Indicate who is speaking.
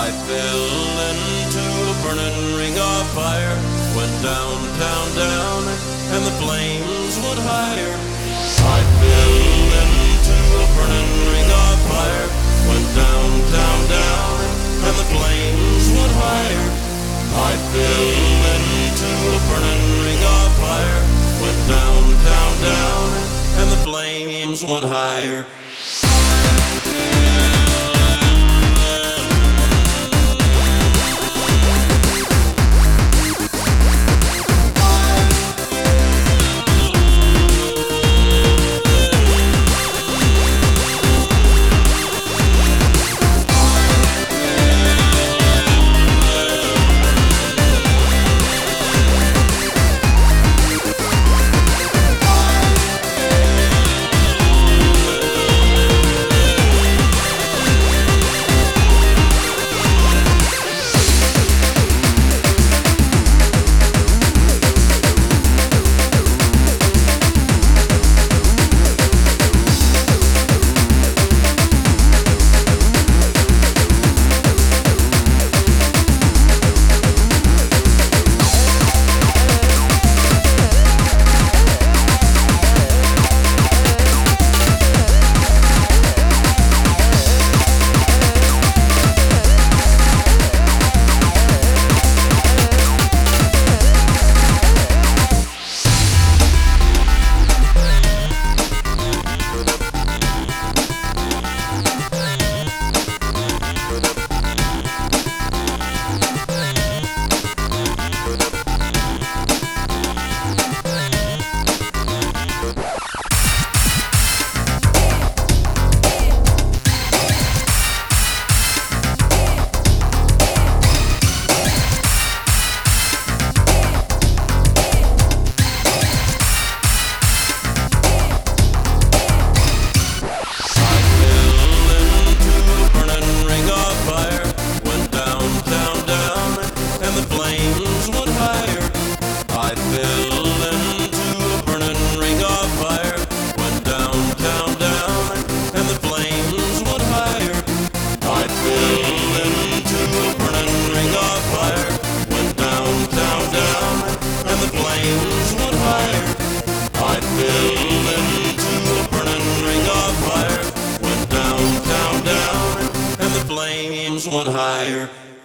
Speaker 1: I fell into a burning ring of fire, went down, down, down, and the flames went higher. I fell into a burning ring of fire, went down, down, down, and the flames went higher. I fell into a burning ring of fire, went down, down, down, and the flames went higher. Flames went higher.